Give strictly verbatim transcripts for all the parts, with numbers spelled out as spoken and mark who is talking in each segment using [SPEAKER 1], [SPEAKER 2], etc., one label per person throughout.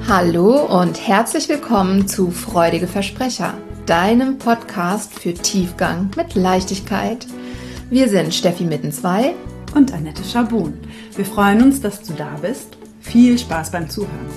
[SPEAKER 1] Hallo und herzlich willkommen zu Freudige Versprecher, deinem Podcast für Tiefgang mit Leichtigkeit. Wir sind Steffi Mittenzwei
[SPEAKER 2] und Annette Schabun. Wir freuen uns, dass du da bist. Viel Spaß beim Zuhören.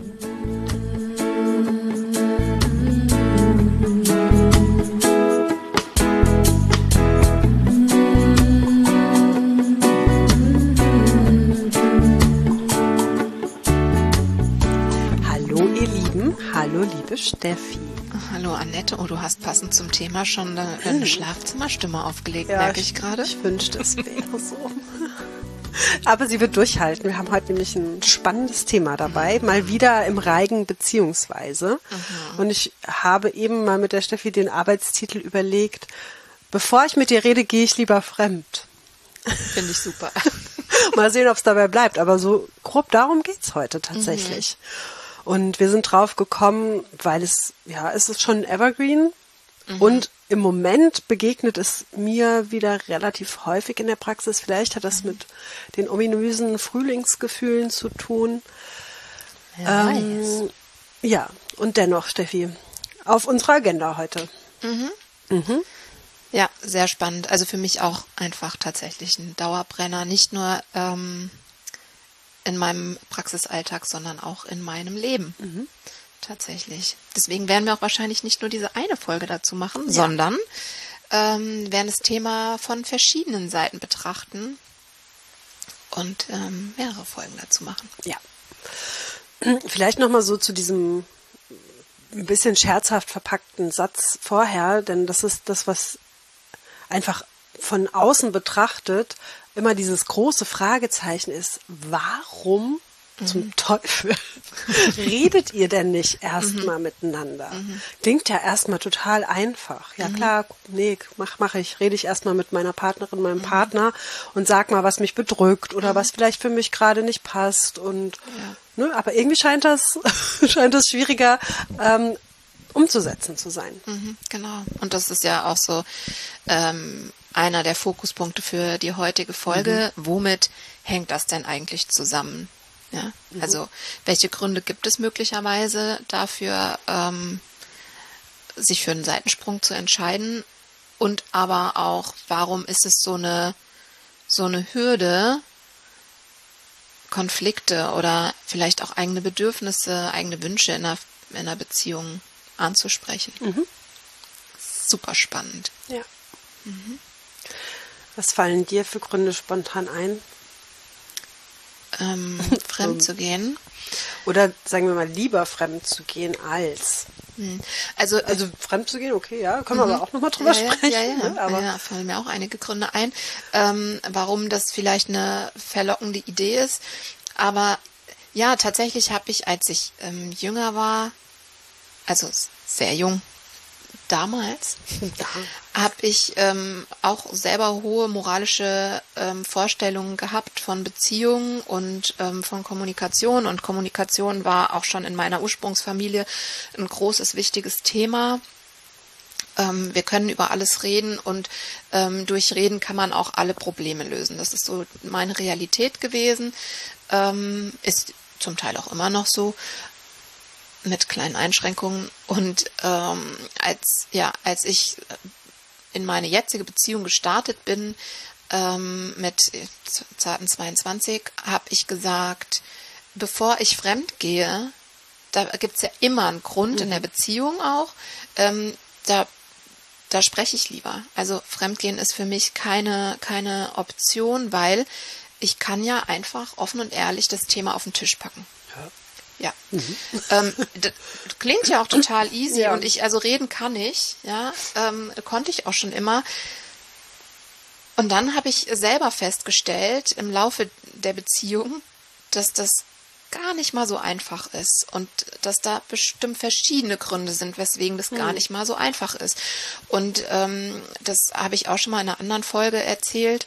[SPEAKER 3] Hallo, liebe Steffi.
[SPEAKER 1] Hallo, Annette. Oh, du hast passend zum Thema schon eine, eine Schlafzimmerstimme aufgelegt,
[SPEAKER 3] ja,
[SPEAKER 1] merke ich gerade.
[SPEAKER 3] Ich wünschte, es wäre so. Aber sie wird durchhalten. Wir haben heute nämlich ein spannendes Thema dabei. Mhm. Mal wieder im Reigen beziehungsweise. Mhm. Und ich habe eben mal mit der Steffi den Arbeitstitel überlegt. Bevor ich mit dir rede, gehe ich lieber fremd.
[SPEAKER 1] Finde ich super.
[SPEAKER 3] Mal sehen, ob es dabei bleibt. Aber so grob darum geht's heute tatsächlich. Mhm. Und wir sind drauf gekommen, weil es, ja, es ist schon ein Evergreen. Mhm. Und im Moment begegnet es mir wieder relativ häufig in der Praxis. Vielleicht hat das mhm. mit den ominösen Frühlingsgefühlen zu tun. Ähm, ja, und dennoch, Steffi, auf unserer Agenda heute.
[SPEAKER 1] Mhm. Mhm. Ja, sehr spannend. Also für mich auch einfach tatsächlich ein Dauerbrenner. Nicht nur ähm, in meinem Praxisalltag, sondern auch in meinem Leben. Mhm. Tatsächlich. Deswegen werden wir auch wahrscheinlich nicht nur diese eine Folge dazu machen, ja. sondern ähm, werden das Thema von verschiedenen Seiten betrachten und ähm, mehrere Folgen dazu machen.
[SPEAKER 3] Ja. Vielleicht nochmal so zu diesem ein bisschen scherzhaft verpackten Satz vorher, denn das ist das, was einfach von außen betrachtet immer dieses große Fragezeichen ist, warum mhm. zum Teufel redet ihr denn nicht erstmal mhm. miteinander? Mhm. Klingt ja erstmal total einfach. Ja mhm. klar, nee, mach, mach ich, rede ich erstmal mit meiner Partnerin, meinem mhm. Partner und sag mal, was mich bedrückt oder mhm. was vielleicht für mich gerade nicht passt. Und ja. ne, aber irgendwie scheint das, scheint das schwieriger ähm, umzusetzen zu sein.
[SPEAKER 1] Mhm, genau. Und das ist ja auch so ähm, einer der Fokuspunkte für die heutige Folge. Mhm. Womit hängt das denn eigentlich zusammen? Ja, mhm. also welche Gründe gibt es möglicherweise dafür, ähm, sich für einen Seitensprung zu entscheiden? Und aber auch, warum ist es so eine so eine Hürde, Konflikte oder vielleicht auch eigene Bedürfnisse, eigene Wünsche in einer, in einer Beziehung anzusprechen? Mhm. Super spannend.
[SPEAKER 3] Ja. Mhm. Was fallen dir für Gründe spontan ein?
[SPEAKER 1] Ähm, fremd zu gehen.
[SPEAKER 3] Oder sagen wir mal, lieber fremd zu gehen als.
[SPEAKER 1] Also,
[SPEAKER 3] also fremd zu gehen, okay, ja, können wir mhm. aber auch nochmal drüber
[SPEAKER 1] ja,
[SPEAKER 3] sprechen.
[SPEAKER 1] Ja, ja,
[SPEAKER 3] ne? aber
[SPEAKER 1] ja, fallen mir auch einige Gründe ein, ähm, warum das vielleicht eine verlockende Idee ist. Aber ja, tatsächlich habe ich, als ich ähm, jünger war, also sehr jung, damals ja. habe ich ähm, auch selber hohe moralische ähm, Vorstellungen gehabt von Beziehungen und ähm, von Kommunikation. Und Kommunikation war auch schon in meiner Ursprungsfamilie ein großes, wichtiges Thema. Ähm, wir können über alles reden und ähm, durch Reden kann man auch alle Probleme lösen. Das ist so meine Realität gewesen, ähm, ist zum Teil auch immer noch so, mit kleinen Einschränkungen. Und ähm, als ja, als ich in meine jetzige Beziehung gestartet bin, ähm, mit zarten zweiundzwanzig, habe ich gesagt, bevor ich fremd gehe, da gibt's ja immer einen Grund mhm. in der Beziehung auch, ähm, da da spreche ich lieber. Also Fremdgehen ist für mich keine keine Option, weil ich kann ja einfach offen und ehrlich das Thema auf den Tisch packen. Ja. Ja, mhm. ähm, das klingt ja auch total easy ja. und ich, also reden kann ich, ja, ähm, konnte ich auch schon immer. Und dann habe ich selber festgestellt im Laufe der Beziehung, dass das gar nicht mal so einfach ist und dass da bestimmt verschiedene Gründe sind, weswegen das mhm. gar nicht mal so einfach ist. Und ähm, das habe ich auch schon mal in einer anderen Folge erzählt,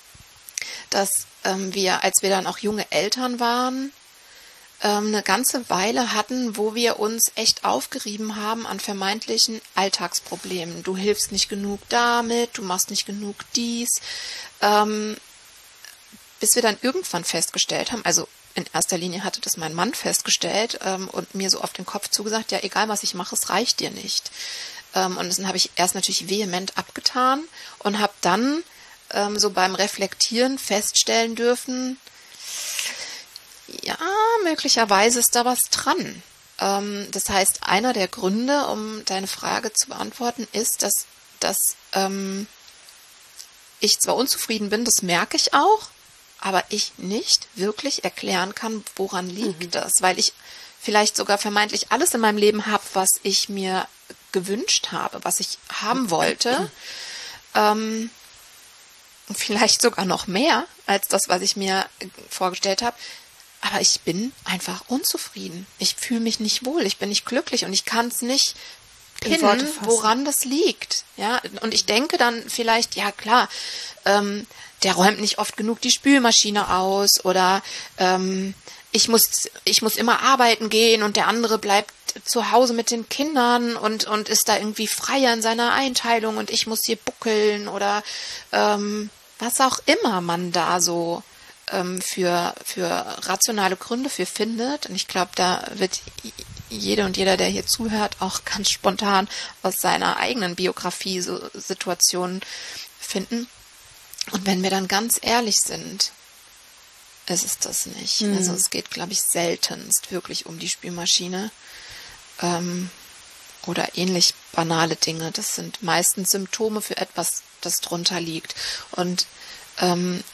[SPEAKER 1] dass ähm, wir, als wir dann auch junge Eltern waren, eine ganze Weile hatten, wo wir uns echt aufgerieben haben an vermeintlichen Alltagsproblemen. Du hilfst nicht genug damit, du machst nicht genug dies. Ähm, bis wir dann irgendwann festgestellt haben, also in erster Linie hatte das mein Mann festgestellt ähm, und mir so auf den Kopf zugesagt, ja, egal was ich mache, es reicht dir nicht. Ähm, und dann habe ich erst natürlich vehement abgetan und habe dann ähm, so beim Reflektieren feststellen dürfen, ja, möglicherweise ist da was dran. Ähm, das heißt, einer der Gründe, um deine Frage zu beantworten, ist, dass, dass ähm, ich zwar unzufrieden bin, das merke ich auch, aber ich nicht wirklich erklären kann, woran liegt mhm. das, weil ich vielleicht sogar vermeintlich alles in meinem Leben habe, was ich mir gewünscht habe, was ich haben wollte, mhm. ähm, vielleicht sogar noch mehr als das, was ich mir vorgestellt habe, aber ich bin einfach unzufrieden. Ich fühle mich nicht wohl, ich bin nicht glücklich und ich kann es nicht pinnen, woran das liegt. Ja, und ich denke dann vielleicht, ja klar, ähm, der räumt nicht oft genug die Spülmaschine aus oder ähm, ich muss ich muss immer arbeiten gehen und der andere bleibt zu Hause mit den Kindern und und ist da irgendwie freier in seiner Einteilung und ich muss hier buckeln oder ähm, was auch immer man da so ähm, für für rationale Gründe für findet. Und ich glaube, da wird jede und jeder, der hier zuhört, auch ganz spontan aus seiner eigenen Biografie so Situationen finden. Und wenn wir dann ganz ehrlich sind, ist es das nicht. Mhm. Also es geht, glaube ich, seltenst wirklich um die Spülmaschine ähm, oder ähnlich banale Dinge. Das sind meistens Symptome für etwas, das drunter liegt. Und ähm,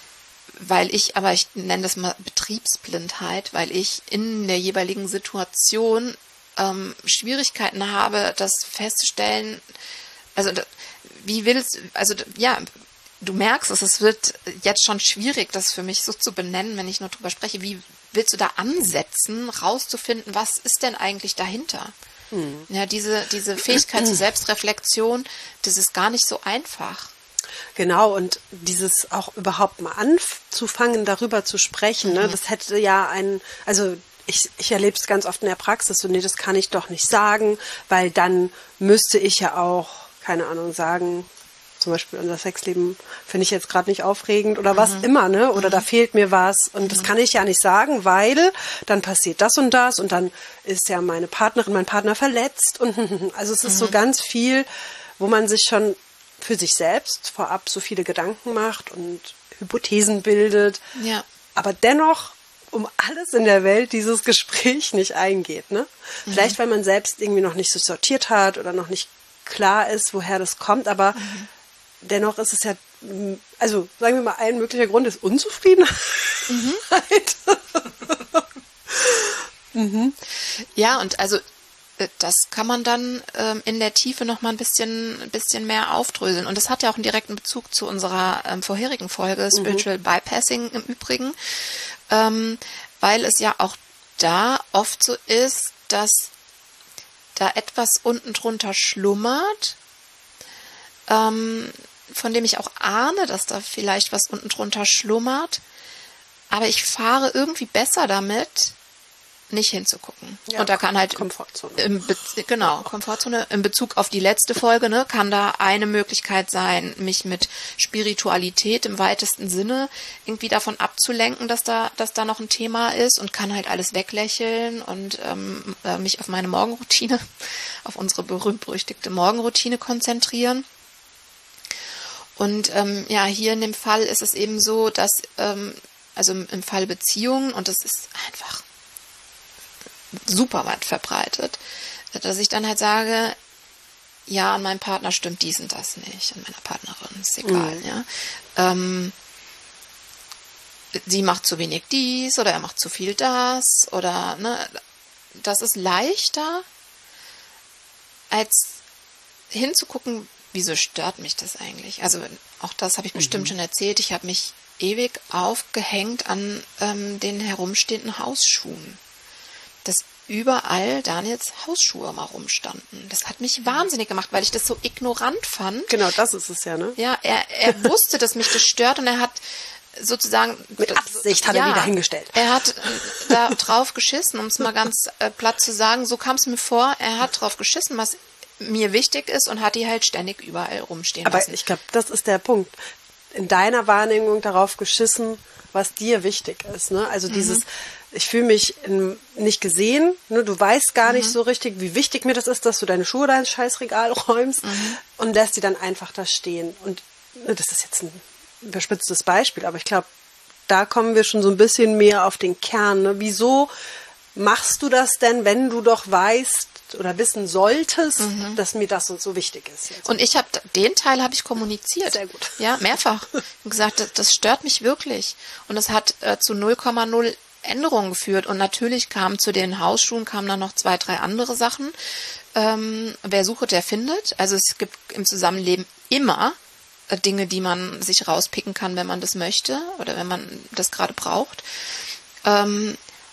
[SPEAKER 1] weil ich, aber ich nenne das mal Betriebsblindheit, weil ich in der jeweiligen Situation ähm, Schwierigkeiten habe, das festzustellen, also wie willst, also ja, du merkst es, es wird jetzt schon schwierig, das für mich so zu benennen, wenn ich nur drüber spreche. Wie willst du da ansetzen, rauszufinden, was ist denn eigentlich dahinter? Hm. Ja, diese, diese Fähigkeit zur Selbstreflexion, das ist gar nicht so einfach.
[SPEAKER 3] Genau, und dieses auch überhaupt mal anzufangen, darüber zu sprechen, mhm. ne, das hätte ja ein, also ich, ich erlebe es ganz oft in der Praxis, so, nee, das kann ich doch nicht sagen, weil dann müsste ich ja auch, keine Ahnung, sagen, zum Beispiel unser Sexleben finde ich jetzt gerade nicht aufregend oder was mhm. immer, ne? Oder mhm. da fehlt mir was und mhm. das kann ich ja nicht sagen, weil dann passiert das und das und dann ist ja meine Partnerin, mein Partner verletzt und also es ist mhm. so ganz viel, wo man sich schon für sich selbst vorab so viele Gedanken macht und Hypothesen bildet,
[SPEAKER 1] ja.
[SPEAKER 3] aber dennoch um alles in der Welt dieses Gespräch nicht eingeht, ne? Mhm. Vielleicht, weil man selbst irgendwie noch nicht so sortiert hat oder noch nicht klar ist, woher das kommt, aber mhm. dennoch ist es ja, also sagen wir mal, ein möglicher Grund ist Unzufriedenheit.
[SPEAKER 1] Mhm. mhm. Ja, und also das kann man dann ähm, in der Tiefe noch mal ein bisschen, ein bisschen mehr aufdröseln. Und das hat ja auch einen direkten Bezug zu unserer ähm, vorherigen Folge, Spiritual mhm. Bypassing im Übrigen, ähm, weil es ja auch da oft so ist, dass da etwas unten drunter schlummert, ähm, von dem ich auch ahne, dass da vielleicht was unten drunter schlummert, aber ich fahre irgendwie besser damit, nicht hinzugucken. Ja, und da kann halt
[SPEAKER 3] Komfortzone.
[SPEAKER 1] Im Be- genau, Komfortzone in Bezug auf die letzte Folge, ne, kann da eine Möglichkeit sein, mich mit Spiritualität im weitesten Sinne irgendwie davon abzulenken, dass da, dass da noch ein Thema ist und kann halt alles weglächeln und ähm, äh, mich auf meine Morgenroutine, auf unsere berühmt-berüchtigte Morgenroutine konzentrieren. Und ähm, ja, hier in dem Fall ist es eben so, dass, ähm, also im Fall Beziehungen, und das ist einfach super weit verbreitet, dass ich dann halt sage, ja, an meinem Partner stimmt dies und das nicht, an meiner Partnerin, ist egal, mhm. ja. Ähm, sie macht zu wenig dies oder er macht zu viel das oder, ne, das ist leichter, als hinzugucken, wieso stört mich das eigentlich? Also auch das habe ich mhm. bestimmt schon erzählt, ich habe mich ewig aufgehängt an ähm, den herumstehenden Hausschuhen. Dass überall Daniels Hausschuhe mal rumstanden. Das hat mich wahnsinnig gemacht, weil ich das so ignorant fand.
[SPEAKER 3] Genau, das ist es ja, ne?
[SPEAKER 1] Ja, er, er wusste, dass mich das stört und er hat sozusagen...
[SPEAKER 3] Mit Absicht hat ja, er wieder hingestellt.
[SPEAKER 1] Er hat da drauf geschissen, um es mal ganz äh, platt zu sagen. So kam es mir vor, er hat drauf geschissen, was mir wichtig ist und hat die halt ständig überall rumstehen
[SPEAKER 3] Aber
[SPEAKER 1] lassen.
[SPEAKER 3] ich glaube, das ist der Punkt. In deiner Wahrnehmung darauf geschissen, was dir wichtig ist. Ne? Also mhm. dieses, ich fühle mich in, nicht gesehen, ne? Du weißt gar mhm. nicht so richtig, wie wichtig mir das ist, dass du deine Schuhe da ins Scheißregal räumst mhm. und lässt die dann einfach da stehen. Und ne, das ist jetzt ein überspitztes Beispiel, aber ich glaube, da kommen wir schon so ein bisschen mehr auf den Kern. Ne? Wieso machst du das denn, wenn du doch weißt oder wissen solltest, mhm. dass mir das und so wichtig ist? Jetzt.
[SPEAKER 1] Und ich habe den Teil habe ich kommuniziert.
[SPEAKER 3] Sehr gut.
[SPEAKER 1] Ja, mehrfach. Und gesagt, das, das stört mich wirklich. Und es hat äh, zu null Komma null Änderungen geführt. Und natürlich kamen zu den Hausschuhen kamen dann noch zwei, drei andere Sachen. Ähm, wer sucht, der findet. Also es gibt im Zusammenleben immer äh, Dinge, die man sich rauspicken kann, wenn man das möchte oder wenn man das gerade braucht. Ähm,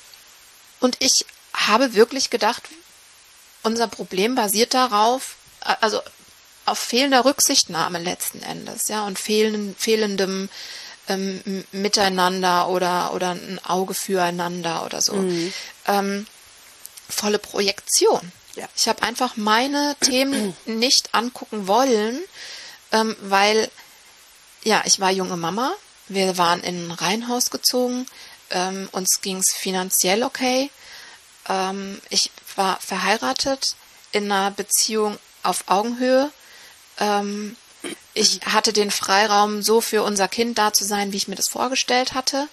[SPEAKER 1] und ich habe wirklich gedacht, unser Problem basiert darauf, also auf fehlender Rücksichtnahme letzten Endes, ja, und fehlenden, fehlendem ähm, Miteinander oder, oder ein Auge füreinander oder so. Mhm. Ähm, volle Projektion. Ja. Ich habe einfach meine Themen nicht angucken wollen, ähm, weil, ja, ich war junge Mama, wir waren in ein Reihenhaus gezogen, ähm, uns ging es finanziell okay, ähm, ich war verheiratet in einer Beziehung auf Augenhöhe. Ähm, ich hatte den Freiraum, so für unser Kind da zu sein, wie ich mir das vorgestellt hatte.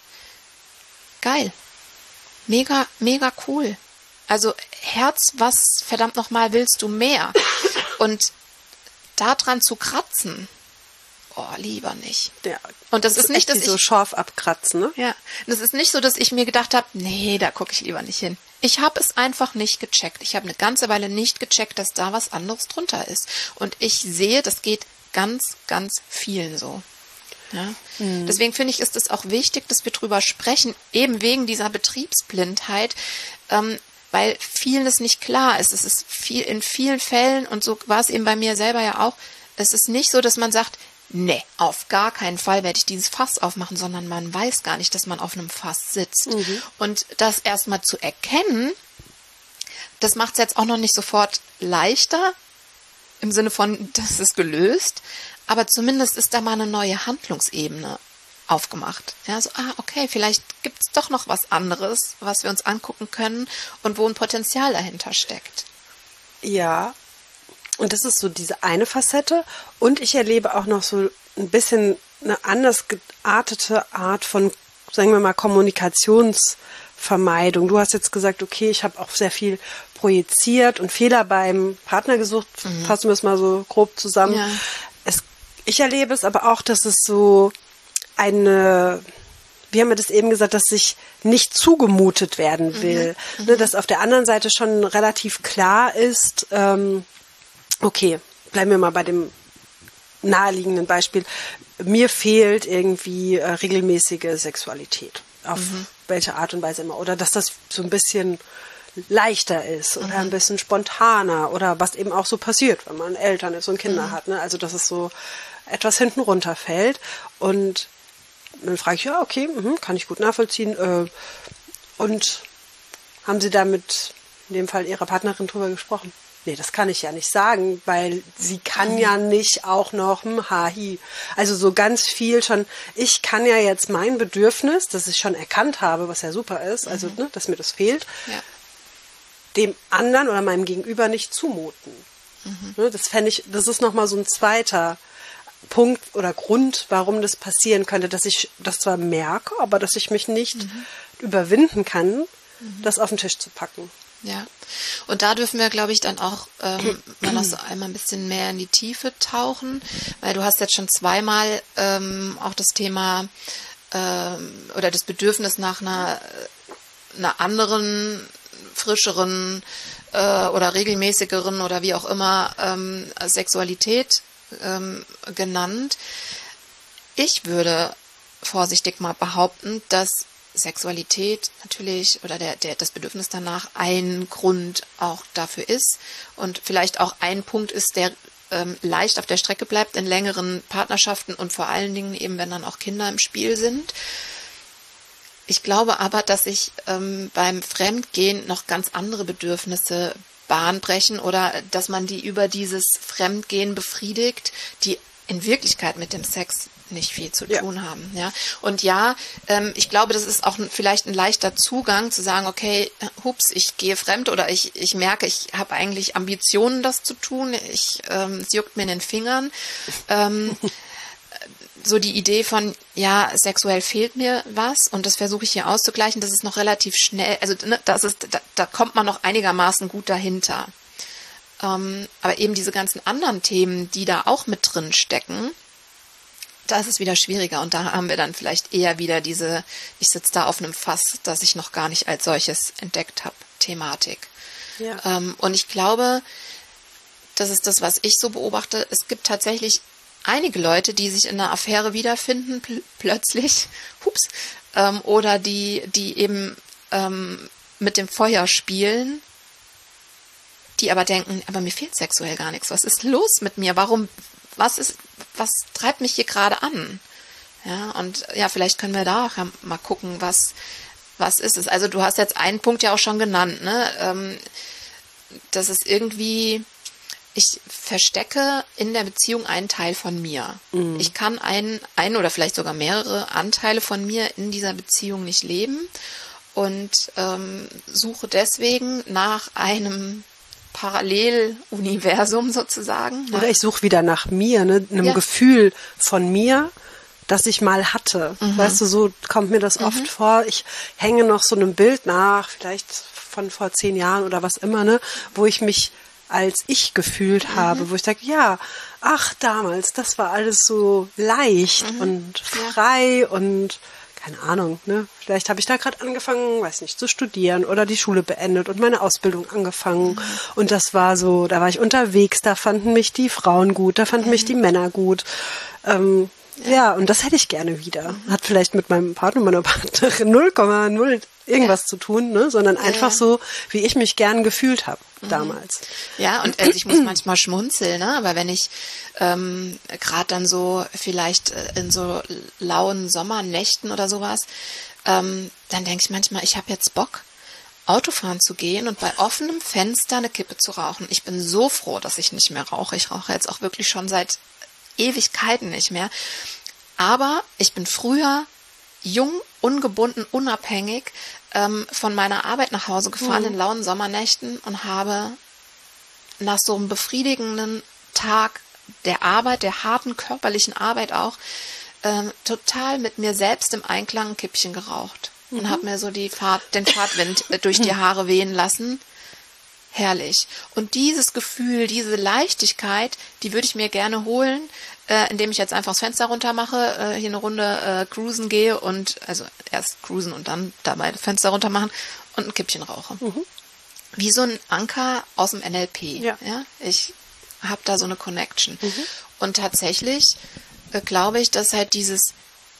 [SPEAKER 1] Geil. Mega, mega cool. Also Herz, was verdammt nochmal willst du mehr? Und daran zu kratzen, oh, lieber nicht.
[SPEAKER 3] Ja,
[SPEAKER 1] und das, das ist nicht, dass
[SPEAKER 3] ich
[SPEAKER 1] so
[SPEAKER 3] scharf abkratzen, ne?
[SPEAKER 1] Ja, das ist nicht so, dass ich mir gedacht habe, nee, da gucke ich lieber nicht hin. Ich habe es einfach nicht gecheckt. Ich habe eine ganze Weile nicht gecheckt, dass da was anderes drunter ist. Und ich sehe, das geht ganz, ganz vielen so. Ja? Mhm. Deswegen finde ich, ist es auch wichtig, dass wir drüber sprechen, eben wegen dieser Betriebsblindheit, ähm, weil vielen es nicht klar ist. Es ist viel, in vielen Fällen, und so war es eben bei mir selber ja auch, es ist nicht so, dass man sagt, nee, auf gar keinen Fall werde ich dieses Fass aufmachen, sondern man weiß gar nicht, dass man auf einem Fass sitzt. Mhm. Und das erstmal zu erkennen, das macht es jetzt auch noch nicht sofort leichter, im Sinne von, das ist gelöst, aber zumindest ist da mal eine neue Handlungsebene aufgemacht. Ja, so, ah, okay, vielleicht gibt es doch noch was anderes, was wir uns angucken können und wo ein Potenzial dahinter steckt.
[SPEAKER 3] Ja, und das ist so diese eine Facette. Und ich erlebe auch noch so ein bisschen eine anders geartete Art von, sagen wir mal, Kommunikationsvermeidung. Du hast jetzt gesagt, okay, ich habe auch sehr viel projiziert und Fehler beim Partner gesucht. Mhm. Fassen wir es mal so grob zusammen. Ja. Es, ich erlebe es aber auch, dass es so eine, wie haben wir das eben gesagt, dass sich nicht zugemutet werden will. Mhm. Ne, dass auf der anderen Seite schon relativ klar ist, ähm, okay, bleiben wir mal bei dem naheliegenden Beispiel. Mir fehlt irgendwie äh, regelmäßige Sexualität. Auf mhm. welche Art und Weise immer. Oder dass das so ein bisschen leichter ist oder mhm. ein bisschen spontaner oder was eben auch so passiert, wenn man Eltern ist und Kinder mhm. hat. Ne? Also dass es so etwas hinten runterfällt. Und dann frage ich, ja, okay, mh, kann ich gut nachvollziehen. Äh, und haben Sie da mit, in dem Fall Ihrer Partnerin, drüber gesprochen? Nee, das kann ich ja nicht sagen, weil sie kann ja nicht auch noch hm, hi. Also so ganz viel schon, ich kann ja jetzt mein Bedürfnis, das ich schon erkannt habe, was ja super ist, also mhm. ne, dass mir das fehlt, ja. dem anderen oder meinem Gegenüber nicht zumuten. Mhm. Ne, das fände ich, das ist nochmal so ein zweiter Punkt oder Grund, warum das passieren könnte, dass ich das zwar merke, aber dass ich mich nicht mhm. überwinden kann, mhm. das auf den Tisch zu packen.
[SPEAKER 1] Ja, und da dürfen wir, glaube ich, dann auch ähm, mal noch so einmal ein bisschen mehr in die Tiefe tauchen, weil du hast jetzt schon zweimal ähm, auch das Thema ähm, oder das Bedürfnis nach einer, einer anderen, frischeren äh, oder regelmäßigeren oder wie auch immer ähm, Sexualität ähm, genannt. Ich würde vorsichtig mal behaupten, dass Sexualität natürlich oder der, der, das Bedürfnis danach ein Grund auch dafür ist und vielleicht auch ein Punkt ist, der ähm, leicht auf der Strecke bleibt in längeren Partnerschaften und vor allen Dingen eben, wenn dann auch Kinder im Spiel sind. Ich glaube aber, dass sich ähm, beim Fremdgehen noch ganz andere Bedürfnisse Bahn brechen oder dass man die über dieses Fremdgehen befriedigt, die in Wirklichkeit mit dem Sex nicht viel zu
[SPEAKER 3] Ja.
[SPEAKER 1] tun haben. Ja. Und ja, ähm, ich glaube, das ist auch ein, vielleicht ein leichter Zugang zu sagen, okay, hups, ich gehe fremd oder ich, ich merke, ich habe eigentlich Ambitionen, das zu tun. Ich, ähm, es juckt mir in den Fingern. Ähm, so die Idee von, ja, sexuell fehlt mir was und das versuche ich hier auszugleichen, das ist noch relativ schnell, also ne, das ist, da, da kommt man noch einigermaßen gut dahinter. Ähm, aber eben diese ganzen anderen Themen, die da auch mit drin stecken, da ist es wieder schwieriger und da haben wir dann vielleicht eher wieder diese, ich sitze da auf einem Fass, das ich noch gar nicht als solches entdeckt habe, Thematik.
[SPEAKER 3] Ja.
[SPEAKER 1] Ähm, und ich glaube, das ist das, was ich so beobachte, es gibt tatsächlich einige Leute, die sich in einer Affäre wiederfinden, pl- plötzlich, hups, ähm, oder die, die eben ähm, mit dem Feuer spielen, die aber denken, aber mir fehlt sexuell gar nichts. Was ist los mit mir? Warum, was ist, was treibt mich hier gerade an? Ja, und ja, vielleicht können wir da auch mal gucken, was, was ist es. Also du hast jetzt einen Punkt ja auch schon genannt, ne? Ähm, das ist irgendwie, ich verstecke in der Beziehung einen Teil von mir. Mhm. Ich kann einen, einen oder vielleicht sogar mehrere Anteile von mir in dieser Beziehung nicht leben und ähm, suche deswegen nach einem Paralleluniversum sozusagen.
[SPEAKER 3] Oder ich suche wieder nach mir, ne, einem ja. Gefühl von mir, das ich mal hatte. Mhm. Weißt du, so kommt mir das mhm. oft vor. Ich hänge noch so einem Bild nach, vielleicht von vor zehn Jahren oder was immer, ne, wo ich mich als ich gefühlt mhm. habe, wo ich sage, ja, ach, damals, das war alles so leicht mhm. und frei ja. und keine Ahnung, ne? Vielleicht habe ich da gerade angefangen, weiß nicht, zu studieren oder die Schule beendet und meine Ausbildung angefangen. Mhm. Und das war so, da war ich unterwegs, da fanden mich die Frauen gut, da fanden mhm. mich die Männer gut. Ähm, ja. ja, und das hätte ich gerne wieder. Mhm. Hat vielleicht mit meinem Partner, meiner Partnerin null Komma null irgendwas ja. zu tun, ne? Sondern einfach ja. so, wie ich mich gern gefühlt habe mhm. damals.
[SPEAKER 1] Ja, und also ich muss manchmal schmunzeln, ne? Aber wenn ich ähm, gerade dann so vielleicht in so lauen Sommernächten oder sowas, ähm, dann denke ich manchmal, ich habe jetzt Bock, Autofahren zu gehen und bei offenem Fenster eine Kippe zu rauchen. Ich bin so froh, dass ich nicht mehr rauche. Ich rauche jetzt auch wirklich schon seit Ewigkeiten nicht mehr. Aber ich bin früher jung, ungebunden, unabhängig ähm, von meiner Arbeit nach Hause gefahren mhm. in lauen Sommernächten und habe nach so einem befriedigenden Tag der Arbeit, der harten körperlichen Arbeit auch, ähm, total mit mir selbst im Einklang ein Kippchen geraucht mhm. und habe mir so die Fahrt, den Fahrtwind durch die Haare wehen lassen. Herrlich. Und dieses Gefühl, diese Leichtigkeit, die würde ich mir gerne holen, äh, indem ich jetzt einfach das Fenster runter mache, äh, hier eine Runde äh, cruisen gehe und, also erst cruisen und dann dabei das Fenster runter machen und ein Kippchen rauche. Mhm. Wie so ein Anker aus dem N L P. Ja. Ja? Ich habe da so eine Connection. Mhm. Und tatsächlich äh, glaube ich, dass halt dieses,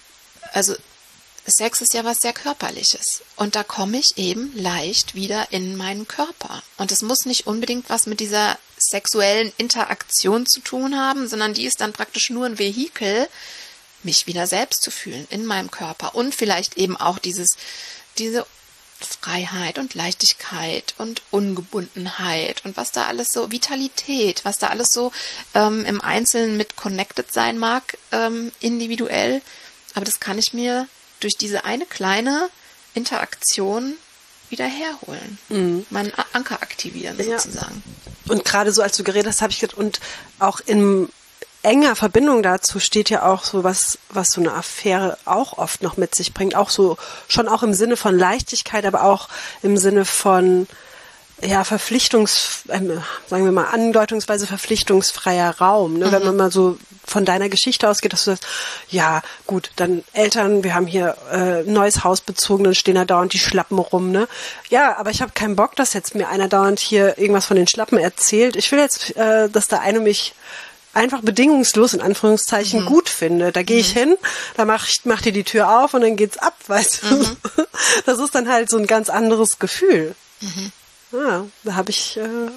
[SPEAKER 1] also Sex ist ja was sehr Körperliches. Und da komme ich eben leicht wieder in meinen Körper. Und es muss nicht unbedingt was mit dieser sexuellen Interaktion zu tun haben, sondern die ist dann praktisch nur ein Vehikel, mich wieder selbst zu fühlen in meinem Körper. Und vielleicht eben auch dieses, diese Freiheit und Leichtigkeit und Ungebundenheit und was da alles so, Vitalität, was da alles so ähm, im Einzelnen mit connected sein mag, ähm, individuell. Aber das kann ich mir durch diese eine kleine Interaktion wieder herholen. Mhm. Meinen Anker aktivieren, ja. sozusagen.
[SPEAKER 3] Und gerade so, als du geredet hast, habe ich gedacht, und auch in enger Verbindung dazu steht ja auch so was, was so eine Affäre auch oft noch mit sich bringt. Auch so, schon auch im Sinne von Leichtigkeit, aber auch im Sinne von, ja, Verpflichtungs, äh, sagen wir mal, andeutungsweise verpflichtungsfreier Raum. Ne? Mhm. Wenn man mal so von deiner Geschichte ausgeht, dass du sagst, ja, gut, dann Eltern, wir haben hier äh, ein neues Haus bezogen, dann stehen da dauernd die Schlappen rum, ne? Ja, aber ich habe keinen Bock, dass jetzt mir einer dauernd hier irgendwas von den Schlappen erzählt. Ich will jetzt, äh, dass der eine mich einfach bedingungslos, in Anführungszeichen, mhm. gut finde. Da gehe ich mhm. hin, da mach ich, mach dir die Tür auf und dann geht's ab, weißt du? Mhm. Das ist dann halt so ein ganz anderes Gefühl. Mhm. Ja, da habe ich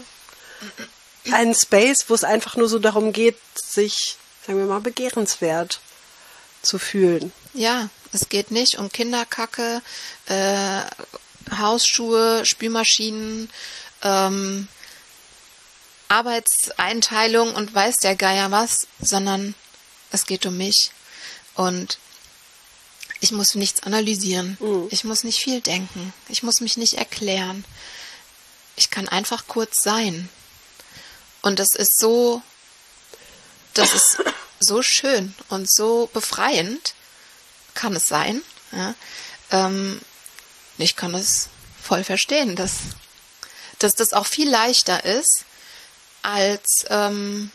[SPEAKER 3] äh, einen Space, wo es einfach nur so darum geht, sich, sagen wir mal, begehrenswert zu fühlen.
[SPEAKER 1] Ja, es geht nicht um Kinderkacke, äh, Hausschuhe, Spülmaschinen, ähm, Arbeitseinteilung und weiß der Geier was, sondern es geht um mich. Und ich muss nichts analysieren.
[SPEAKER 3] Mhm.
[SPEAKER 1] Ich muss nicht viel denken. Ich muss mich nicht erklären. Ich kann einfach kurz sein. Und das ist so, das ist so schön und so befreiend, kann es sein. Ja. Ähm, ich kann es voll verstehen, dass, dass das auch viel leichter ist, als ähm,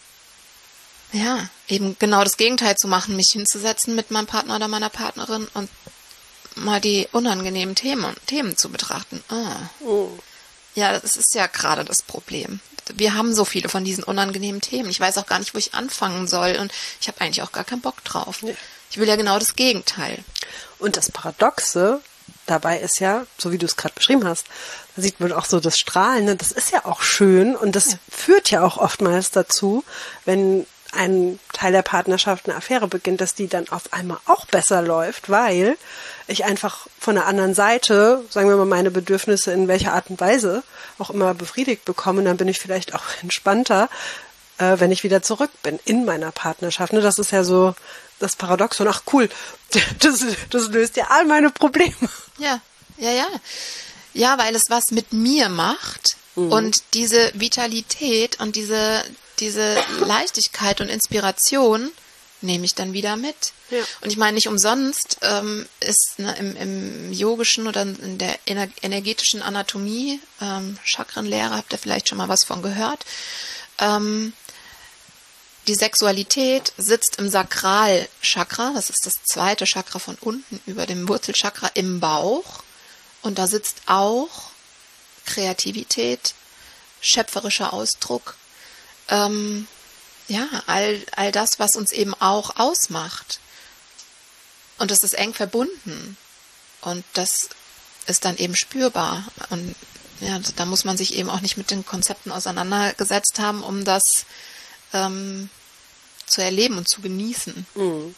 [SPEAKER 1] ja, eben genau das Gegenteil zu machen, mich hinzusetzen mit meinem Partner oder meiner Partnerin und mal die unangenehmen Themen, Themen zu betrachten. Ah.
[SPEAKER 3] Oh.
[SPEAKER 1] Ja, das ist ja gerade das Problem. Wir haben so viele von diesen unangenehmen Themen. Ich weiß auch gar nicht, wo ich anfangen soll und ich habe eigentlich auch gar keinen Bock drauf.
[SPEAKER 3] Nee.
[SPEAKER 1] Ich will ja genau das Gegenteil.
[SPEAKER 3] Und das Paradoxe dabei ist ja, so wie du es gerade beschrieben hast, da sieht man auch so das Strahlen, ne? Das ist ja auch schön und das
[SPEAKER 1] Ja.
[SPEAKER 3] führt ja auch oftmals dazu, wenn ein Teil der Partnerschaft eine Affäre beginnt, dass die dann auf einmal auch besser läuft, weil ich einfach von der anderen Seite, sagen wir mal, meine Bedürfnisse in welcher Art und Weise auch immer befriedigt bekomme, und dann bin ich vielleicht auch entspannter, äh, wenn ich wieder zurück bin in meiner Partnerschaft. Ne? Das ist ja so das Paradoxon. Ach cool, das, das löst ja all meine Probleme.
[SPEAKER 1] Ja, ja, ja. Ja, weil es was mit mir macht mhm. und diese Vitalität und diese, diese Leichtigkeit und Inspiration nehme ich dann wieder mit.
[SPEAKER 3] Ja.
[SPEAKER 1] Und ich meine, nicht umsonst ähm, ist ne, im, im yogischen oder in der ener- energetischen Anatomie, ähm, Chakrenlehre, habt ihr vielleicht schon mal was von gehört, ähm, die Sexualität sitzt im Sakralchakra, das ist das zweite Chakra von unten über dem Wurzelchakra im Bauch. Und da sitzt auch Kreativität, schöpferischer Ausdruck, ähm, ja, all, all das, was uns eben auch ausmacht. Und das ist eng verbunden. Und das ist dann eben spürbar. Und ja, da muss man sich eben auch nicht mit den Konzepten auseinandergesetzt haben, um das ähm, zu erleben und zu genießen.
[SPEAKER 3] Mhm.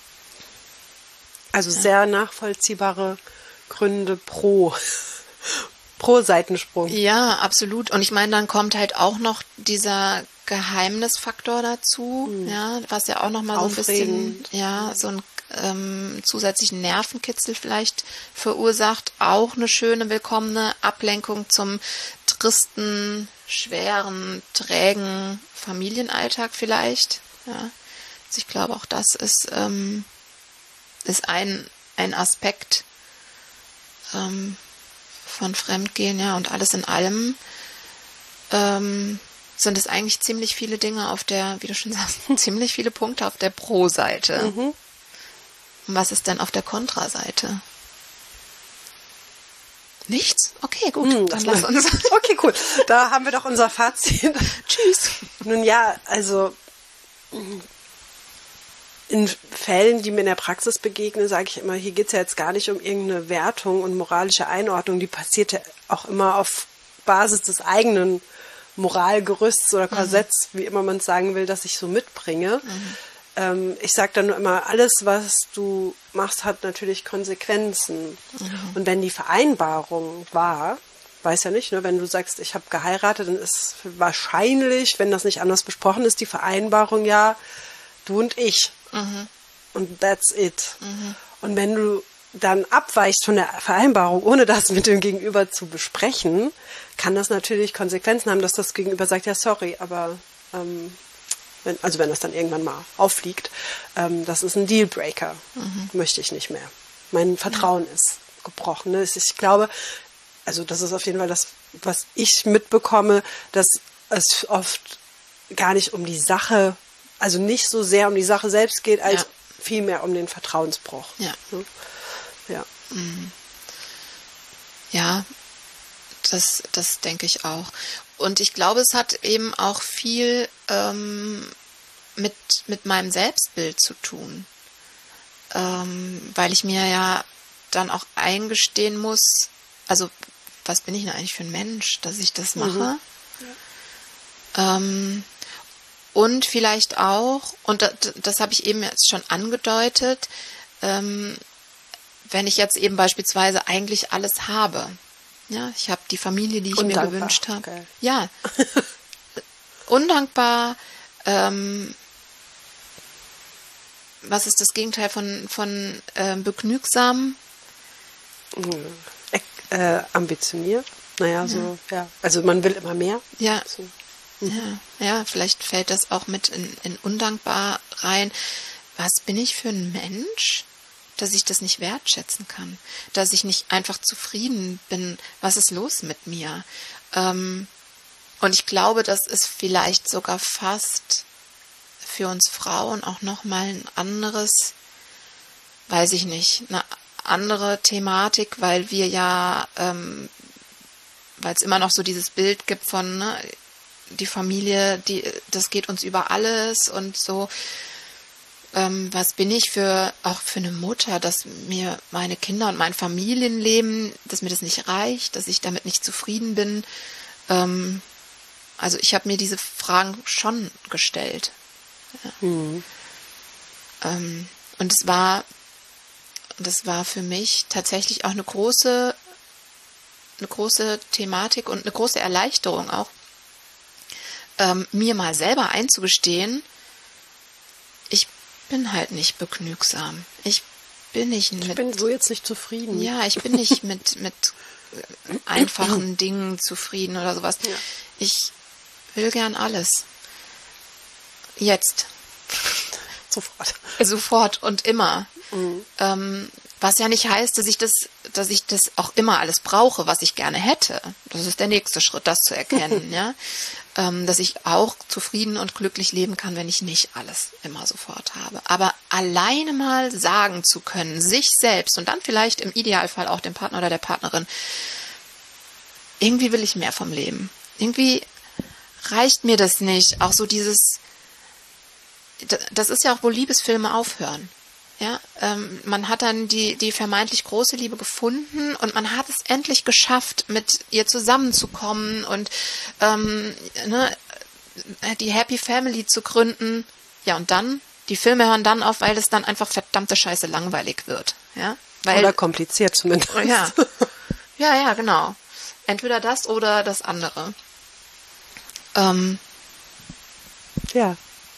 [SPEAKER 3] Also sehr nachvollziehbare Gründe pro, pro Seitensprung.
[SPEAKER 1] Ja, absolut. Und ich meine, dann kommt halt auch noch dieser Geheimnisfaktor dazu, mhm. ja, was ja auch nochmal so ein bisschen, ja, so einen ähm, zusätzlichen Nervenkitzel vielleicht verursacht. Auch eine schöne, willkommene Ablenkung zum tristen, schweren, trägen Familienalltag vielleicht. Ja. Also ich glaube, auch das ist, ähm, ist ein, ein Aspekt ähm, von Fremdgehen, ja, und alles in allem ähm, sind es eigentlich ziemlich viele Dinge auf der, wie du schon sagst, ziemlich viele Punkte auf der Pro-Seite. Mhm. Und was ist denn auf der Kontra-Seite? Nichts? Okay, gut.
[SPEAKER 3] Hm,
[SPEAKER 1] dann lass uns.
[SPEAKER 3] Okay, cool. Da haben wir doch unser Fazit.
[SPEAKER 1] Tschüss.
[SPEAKER 3] Nun ja, also in Fällen, die mir in der Praxis begegnen, sage ich immer, hier geht es ja jetzt gar nicht um irgendeine Wertung und moralische Einordnung. Die passiert ja auch immer auf Basis des eigenen Moralgerüsts oder Korsetts, mhm. wie immer man es sagen will, das ich so mitbringe. Mhm. Ähm, ich sage dann nur immer, alles, was du machst, hat natürlich Konsequenzen. Mhm. Und wenn die Vereinbarung war, weiß ja nicht, ne, wenn du sagst, ich habe geheiratet, dann ist wahrscheinlich, wenn das nicht anders besprochen ist, die Vereinbarung ja du und ich. Mhm. Und that's it. Mhm. Und wenn du dann abweichst von der Vereinbarung, ohne das mit dem Gegenüber zu besprechen, kann das natürlich Konsequenzen haben, dass das Gegenüber sagt, ja sorry, aber ähm, wenn, also wenn das dann irgendwann mal auffliegt, ähm, das ist ein Dealbreaker, mhm. möchte ich nicht mehr. Mein Vertrauen ja. ist gebrochen. Ne? Ich glaube, also das ist auf jeden Fall das, was ich mitbekomme, dass es oft gar nicht um die Sache, also nicht so sehr um die Sache selbst geht, als ja. vielmehr um den Vertrauensbruch.
[SPEAKER 1] Ja.
[SPEAKER 3] Ja.
[SPEAKER 1] Mhm. Ja, das, das denke ich auch. Und ich glaube, es hat eben auch viel ähm, mit, mit meinem Selbstbild zu tun. Ähm, weil ich mir ja dann auch eingestehen muss, also was bin ich denn eigentlich für ein Mensch, dass ich das mache? Mhm. Ja. Ähm, und vielleicht auch, und das, das habe ich eben jetzt schon angedeutet, ähm, wenn ich jetzt eben beispielsweise eigentlich alles habe. Ja, ich habe die Familie, die ich
[SPEAKER 3] Undankbar.
[SPEAKER 1] mir gewünscht habe.
[SPEAKER 3] Okay.
[SPEAKER 1] Ja, undankbar, ähm, was ist das Gegenteil von, von äh, begnügsam?
[SPEAKER 3] Äh, ambitioniert. Naja, ja. so, ja. Also man will immer mehr.
[SPEAKER 1] Ja.
[SPEAKER 3] So.
[SPEAKER 1] Mhm. Ja, ja, vielleicht fällt das auch mit in, in undankbar rein. Was bin ich für ein Mensch, dass ich das nicht wertschätzen kann? Dass ich nicht einfach zufrieden bin? Was ist los mit mir? Ähm, und ich glaube, das ist vielleicht sogar fast für uns Frauen auch nochmal ein anderes, weiß ich nicht, eine andere Thematik, weil wir ja, ähm, weil es immer noch so dieses Bild gibt von, ne, die Familie, die, das geht uns über alles und so, ähm, was bin ich für, auch für eine Mutter, dass mir meine Kinder und mein Familienleben, dass mir das nicht reicht, dass ich damit nicht zufrieden bin. Ähm, also ich habe mir diese Fragen schon gestellt. Ja. Mhm. Ähm, und es war, das war für mich tatsächlich auch eine große, eine große Thematik und eine große Erleichterung auch, ähm, mir mal selber einzugestehen, ich bin halt nicht begnügsam. Ich bin nicht mit,
[SPEAKER 3] ich bin so jetzt nicht zufrieden.
[SPEAKER 1] Ja, ich bin nicht mit, mit einfachen Dingen zufrieden oder sowas. Ja. Ich will gern alles. Jetzt.
[SPEAKER 3] Sofort.
[SPEAKER 1] Sofort und immer.
[SPEAKER 3] Mhm.
[SPEAKER 1] Ähm, was ja nicht heißt, dass ich das, dass ich das auch immer alles brauche, was ich gerne hätte. Das ist der nächste Schritt, das zu erkennen, ja. Ähm, dass ich auch zufrieden und glücklich leben kann, wenn ich nicht alles immer sofort habe. Aber alleine mal sagen zu können, sich selbst und dann vielleicht im Idealfall auch dem Partner oder der Partnerin, irgendwie will ich mehr vom Leben. Irgendwie reicht mir das nicht. Auch so dieses, das ist ja auch, wo Liebesfilme aufhören. Ja, ähm, man hat dann die, die vermeintlich große Liebe gefunden und man hat es endlich geschafft, mit ihr zusammenzukommen und ähm, ne, die Happy Family zu gründen. Ja, und dann, die Filme hören dann auf, weil es dann einfach verdammte Scheiße langweilig wird. Ja, weil,
[SPEAKER 3] oder kompliziert zumindest.
[SPEAKER 1] Ja. ja, ja, genau. Entweder das oder das andere. Ähm,
[SPEAKER 3] ja.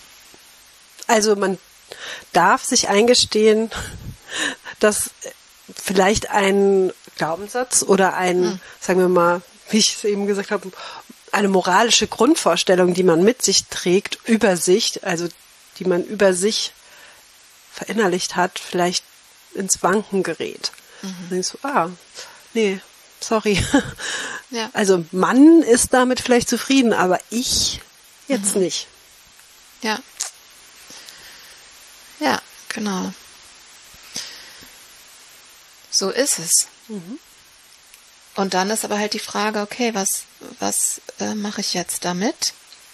[SPEAKER 3] Also man darf sich eingestehen, dass vielleicht ein Glaubenssatz oder ein, mhm. sagen wir mal, wie ich es eben gesagt habe, eine moralische Grundvorstellung, die man mit sich trägt, über sich, also die man über sich verinnerlicht hat, vielleicht ins Wanken gerät. Mhm. Dann denkst du, ah, nee, sorry. Ja. Also Mann ist damit vielleicht zufrieden, aber ich jetzt mhm. nicht.
[SPEAKER 1] Ja. Ja, genau. So ist es. Mhm. Und dann ist aber halt die Frage, okay, was, was äh, mache ich jetzt damit?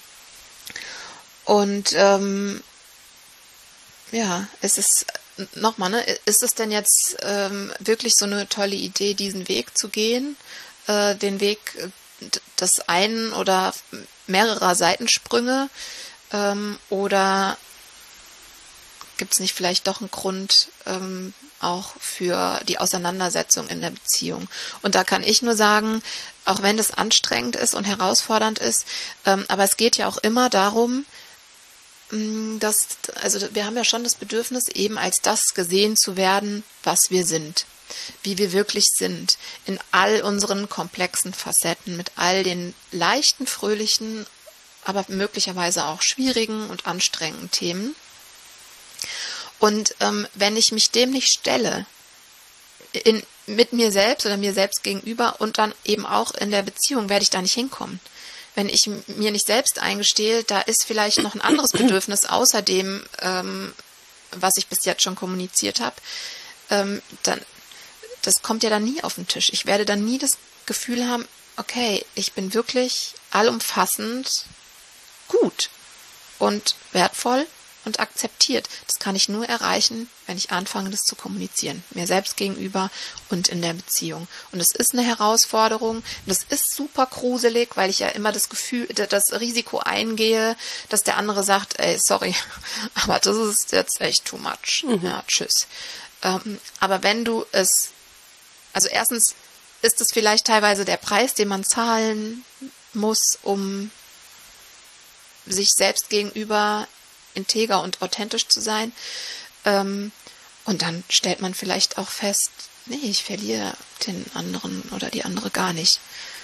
[SPEAKER 1] Und ähm, ja, ist es nochmal, ne, ist es denn jetzt ähm, wirklich so eine tolle Idee, diesen Weg zu gehen, äh, den Weg des einen oder mehrerer Seitensprünge, ähm, oder gibt es nicht vielleicht doch einen Grund ähm, auch für die Auseinandersetzung in der Beziehung? Und da kann ich nur sagen, auch wenn das anstrengend ist und herausfordernd ist, ähm, aber es geht ja auch immer darum, mh, dass, also wir haben ja schon das Bedürfnis, eben als das gesehen zu werden, was wir sind, wie wir wirklich sind, in all unseren komplexen Facetten, mit all den leichten, fröhlichen, aber möglicherweise auch schwierigen und anstrengenden Themen. Und ähm, wenn ich mich dem nicht stelle, in, mit mir selbst oder mir selbst gegenüber und dann eben auch in der Beziehung, werde ich da nicht hinkommen. Wenn ich mir nicht selbst eingestehe, da ist vielleicht noch ein anderes Bedürfnis außer dem, ähm, was ich bis jetzt schon kommuniziert habe, ähm, dann, das kommt ja dann nie auf den Tisch. Ich werde dann nie das Gefühl haben, okay, ich bin wirklich allumfassend gut und wertvoll und akzeptiert. Das kann ich nur erreichen, wenn ich anfange, das zu kommunizieren. Mir selbst gegenüber und in der Beziehung. Und es ist eine Herausforderung. Und es ist super gruselig, weil ich ja immer das Gefühl, das Risiko eingehe, dass der andere sagt, ey, sorry, aber das ist jetzt echt too much. Mhm. Ja, tschüss. Ähm, aber wenn du es, also erstens ist es vielleicht teilweise der Preis, den man zahlen muss, um sich selbst gegenüber integer und authentisch zu sein. Ähm, und dann stellt man vielleicht auch fest, nee, ich verliere den anderen oder die andere gar nicht.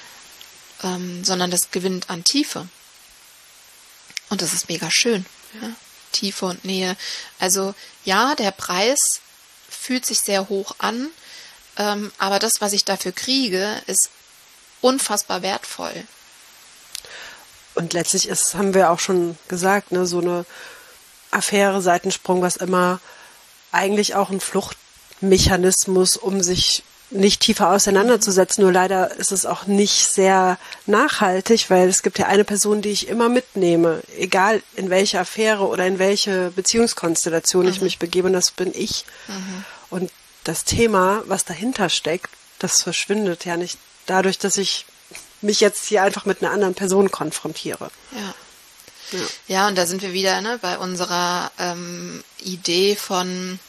[SPEAKER 1] Ähm, sondern das gewinnt an Tiefe. Und das ist mega schön. Ja? Tiefe und Nähe. Also ja, der Preis fühlt sich sehr hoch an, ähm, aber das, was ich dafür kriege, ist unfassbar wertvoll.
[SPEAKER 3] Und letztlich ist, haben wir auch schon gesagt, ne, so eine Affäre, Seitensprung, was immer, eigentlich auch ein Fluchtmechanismus, um sich nicht tiefer auseinanderzusetzen. Nur leider ist es auch nicht sehr nachhaltig, weil es gibt ja eine Person, die ich immer mitnehme, egal in welche Affäre oder in welche Beziehungskonstellation mhm. ich mich begebe, und das bin ich. Mhm. Und das Thema, was dahinter steckt, das verschwindet ja nicht dadurch, dass ich mich jetzt hier einfach mit einer anderen Person konfrontiere.
[SPEAKER 1] Ja. Ja, ja, und da sind wir wieder, ne, bei unserer ähm, Idee von,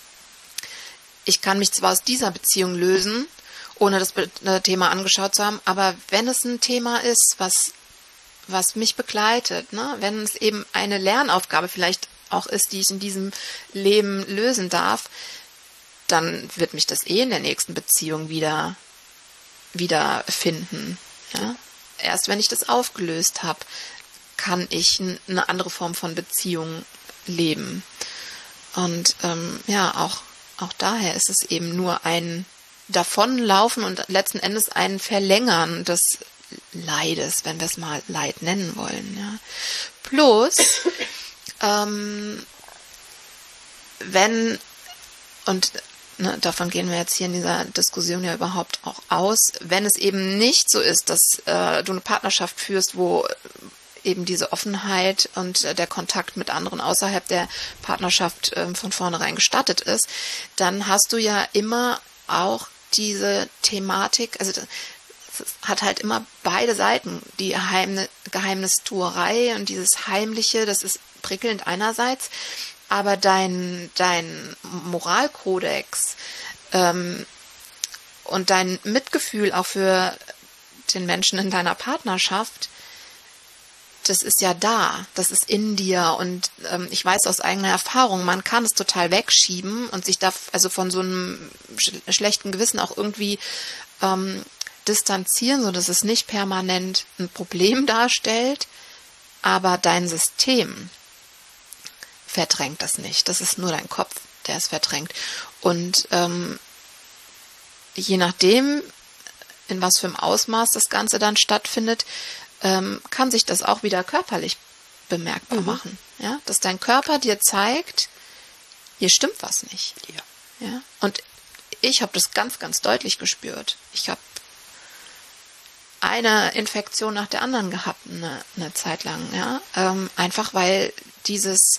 [SPEAKER 1] ich kann mich zwar aus dieser Beziehung lösen, ohne das Be- äh, Thema angeschaut zu haben, aber wenn es ein Thema ist, was, was mich begleitet, ne, wenn es eben eine Lernaufgabe vielleicht auch ist, die ich in diesem Leben lösen darf, dann wird mich das eh in der nächsten Beziehung wieder, wieder finden. Ja? Erst wenn ich das aufgelöst habe, kann ich n- eine andere Form von Beziehung leben. Und ähm, ja, auch, auch daher ist es eben nur ein Davonlaufen und letzten Endes ein Verlängern des Leides, wenn wir es mal Leid nennen wollen. Ja. Plus, ähm, wenn, und ne, davon gehen wir jetzt hier in dieser Diskussion ja überhaupt auch aus, wenn es eben nicht so ist, dass äh, du eine Partnerschaft führst, wo eben diese Offenheit und äh, der Kontakt mit anderen außerhalb der Partnerschaft äh, von vornherein gestattet ist, dann hast du ja immer auch diese Thematik, also das hat halt immer beide Seiten, die Geheimnis, Geheimnistuerei und dieses Heimliche, das ist prickelnd einerseits, aber dein, dein Moralkodex ähm, und dein Mitgefühl auch für den Menschen in deiner Partnerschaft, das ist ja da, das ist in dir, und ähm, ich weiß aus eigener Erfahrung, man kann es total wegschieben und sich da also von so einem sch- schlechten Gewissen auch irgendwie ähm, distanzieren, sodass es nicht permanent ein Problem darstellt, aber dein System verdrängt das nicht. Das ist nur dein Kopf, der es verdrängt. Und ähm, je nachdem, in was für einem Ausmaß das Ganze dann stattfindet, ähm, kann sich das auch wieder körperlich bemerkbar mhm. machen. Ja? Dass dein Körper dir zeigt, hier stimmt was nicht.
[SPEAKER 3] Ja.
[SPEAKER 1] Ja? Und ich habe das ganz, ganz deutlich gespürt. Ich habe eine Infektion nach der anderen gehabt, eine, eine Zeit lang. Ja? Ähm, einfach weil dieses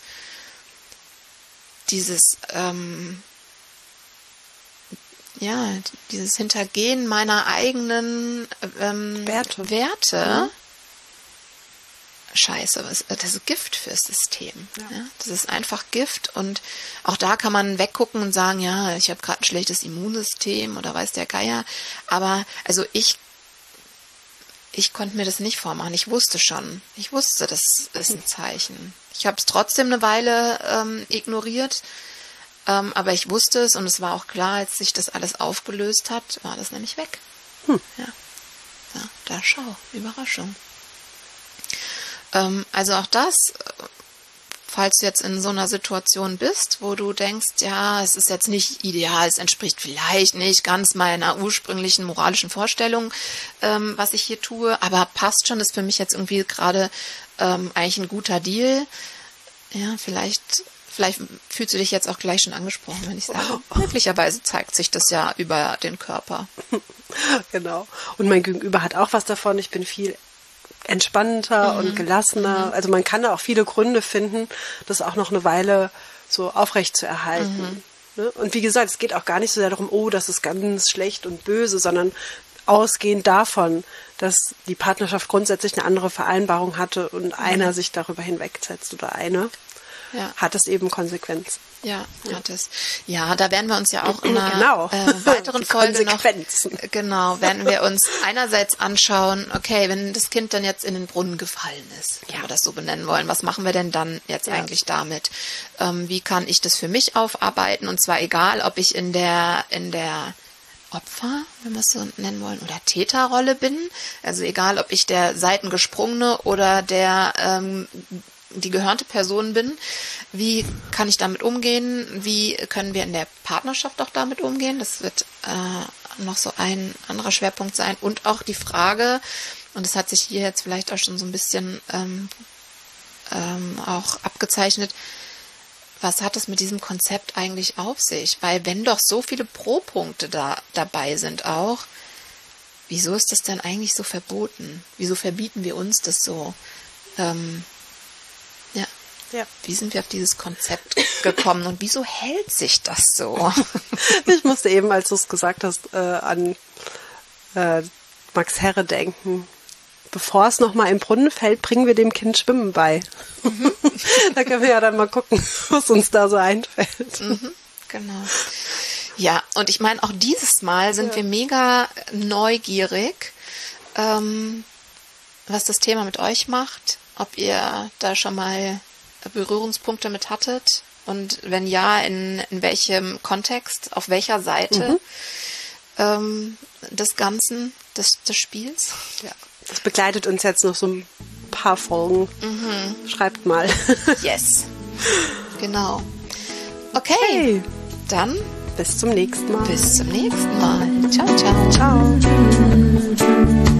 [SPEAKER 1] dieses ähm, ja, dieses Hintergehen meiner eigenen ähm,
[SPEAKER 3] Werte,
[SPEAKER 1] Werte mhm. Scheiße, das ist Gift fürs System. Ja. Ja, das ist einfach Gift, und auch da kann man weggucken und sagen, ja, ich habe gerade ein schlechtes Immunsystem oder weiß der Geier, aber also ich ich konnte mir das nicht vormachen. Ich wusste schon. Ich wusste, das ist ein Zeichen. Ich habe es trotzdem eine Weile ähm, ignoriert, ähm, aber ich wusste es, und es war auch klar, als sich das alles aufgelöst hat, war das nämlich weg. Hm. Ja. Ja, da schau, Überraschung. Ähm, also auch das, falls du jetzt in so einer Situation bist, wo du denkst, ja, es ist jetzt nicht ideal, es entspricht vielleicht nicht ganz meiner ursprünglichen moralischen Vorstellung, ähm, was ich hier tue, aber passt schon, ist für mich jetzt irgendwie gerade ähm, eigentlich ein guter Deal. Ja, vielleicht, vielleicht fühlst du dich jetzt auch gleich schon angesprochen, wenn ich sage, oh. möglicherweise zeigt sich das ja über den Körper.
[SPEAKER 3] Genau. Und mein Gegenüber hat auch was davon. Ich bin viel entspannter mhm. und gelassener. Mhm. Also man kann da auch viele Gründe finden, das auch noch eine Weile so aufrecht zu erhalten. Mhm. Ne? Und wie gesagt, es geht auch gar nicht so sehr darum, oh, das ist ganz schlecht und böse, sondern ausgehend davon, dass die Partnerschaft grundsätzlich eine andere Vereinbarung hatte und mhm. einer sich darüber hinwegsetzt oder eine.
[SPEAKER 1] ja.
[SPEAKER 3] hat es eben Konsequenzen.
[SPEAKER 1] Ja, hat es. Ja, da werden wir uns ja auch in einer
[SPEAKER 3] genau.
[SPEAKER 1] äh, weiteren
[SPEAKER 3] Die
[SPEAKER 1] Folge noch,
[SPEAKER 3] Konsequenzen.
[SPEAKER 1] genau, werden wir uns einerseits anschauen, okay, wenn das Kind dann jetzt in den Brunnen gefallen ist, wenn
[SPEAKER 3] Ja.
[SPEAKER 1] wir das so benennen wollen, was machen wir denn dann jetzt
[SPEAKER 3] Ja.
[SPEAKER 1] eigentlich damit? Ähm, wie kann ich das für mich aufarbeiten? Und zwar egal, ob ich in der, in der Opfer, wenn wir es so nennen wollen, oder Täterrolle bin. Also egal, ob ich der seitengesprungene oder der ähm, die gehörnte Person bin. Wie kann ich damit umgehen? Wie können wir in der Partnerschaft auch damit umgehen? Das wird äh, noch so ein anderer Schwerpunkt sein. Und auch die Frage, und das hat sich hier jetzt vielleicht auch schon so ein bisschen ähm, ähm, auch abgezeichnet, was hat es mit diesem Konzept eigentlich auf sich? Weil wenn doch so viele Pro-Punkte da dabei sind auch, wieso ist das dann eigentlich so verboten? Wieso verbieten wir uns das so? Ähm, ja.
[SPEAKER 3] Ja.
[SPEAKER 1] Wie sind wir auf dieses Konzept gekommen und wieso hält sich das so?
[SPEAKER 3] Ich musste eben, als du es gesagt hast, äh, an äh, Max Herre denken. Bevor es nochmal im Brunnen fällt, bringen wir dem Kind Schwimmen bei. Mhm. Da können wir ja dann mal gucken, was uns da so einfällt.
[SPEAKER 1] Mhm, genau. Ja, und ich meine, auch dieses Mal sind
[SPEAKER 3] ja.
[SPEAKER 1] wir mega neugierig, ähm, was das Thema mit euch macht, ob ihr da schon mal Berührungspunkte mit hattet und wenn ja, in, in welchem Kontext, auf welcher Seite mhm. ähm, des Ganzen, des, des Spiels.
[SPEAKER 3] Ja. Das begleitet uns jetzt noch so ein paar Folgen. Mhm. Schreibt mal.
[SPEAKER 1] Yes. Genau. Okay.
[SPEAKER 3] Hey.
[SPEAKER 1] Dann
[SPEAKER 3] bis zum nächsten Mal.
[SPEAKER 1] Bis zum nächsten Mal. Ciao, ciao.
[SPEAKER 3] Ciao.